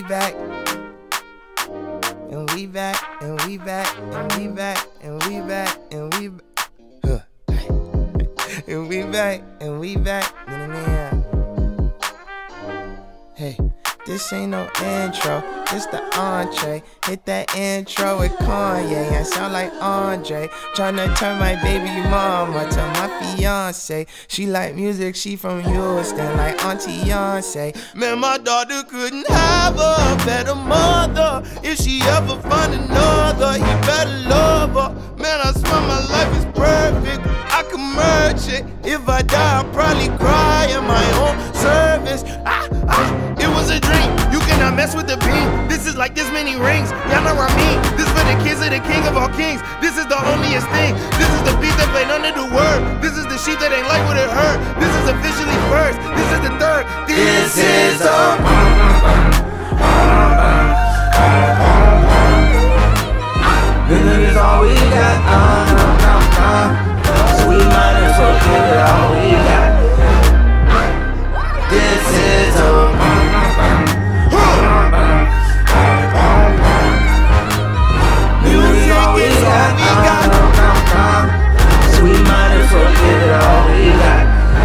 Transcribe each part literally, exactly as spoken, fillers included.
back. And we back, and we back, and we back, and we back, and we back. Huh. And we back, and we back. Hey, this ain't no intro, this the entree. Hit that intro with Kanye, I sound like Andre. Tryna turn my baby mama to my fiance. She like music, she from Houston, like Auntie Beyonce. Man, my daughter couldn't have a better mother. If she ever find another, he better love her. Man, I swear my life is perfect, I can merge it. If I die, I'll probably cry in my own service. Ah, ah, it was a dream, you cannot mess with the beam. This is like this many rings, y'all know what I mean. This for the kids of the king of all kings. This is the holiest thing, this is the beat that played under the word. This is the sheep that ain't like what it heard. This is officially first, this is the third. This, this is the This is all we got, uh, uh, uh. So we might as well give it all we got. This is a Music is all we got, uh, uh, uh. So we might as well give it all we got.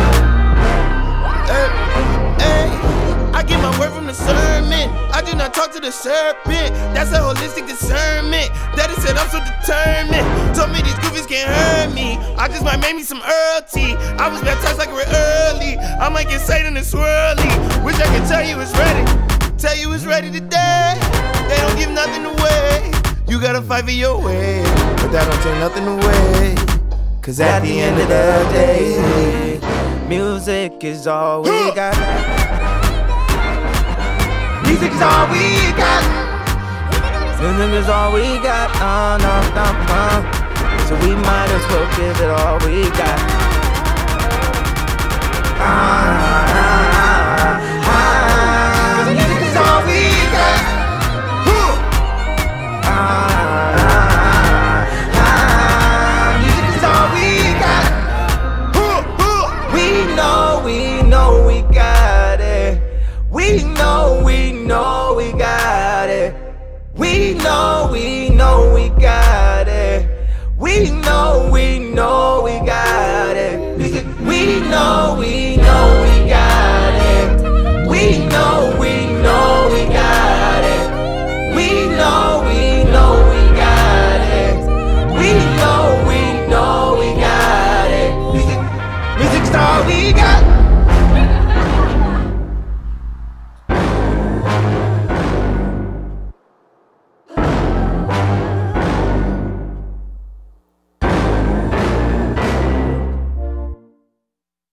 Hey, hey, I get my word from the sermon. I do not talk to the serpent. That's a holistic discernment. Daddy said I'm so determined. Told me these goofies can't hurt me. I just might make me some Earl tea. I was baptized like we're early. I might get Satan and swirly. Wish I could tell you it's ready. Tell you it's ready today. They don't give nothing away. You gotta fight for your way, but that don't take nothing away. Cause at, at the end of the day, music is all we got. Music is all we got. Music is all we got. Uh, no, no, no. So we might as well give it all we got. Ah, ah, ah, ah. Music is all we got. Ah, ah, ah. Music is all we got. We know, we know we got it. We know, we know we got it. We know, we know we got it. We know, we know we got it. We know, we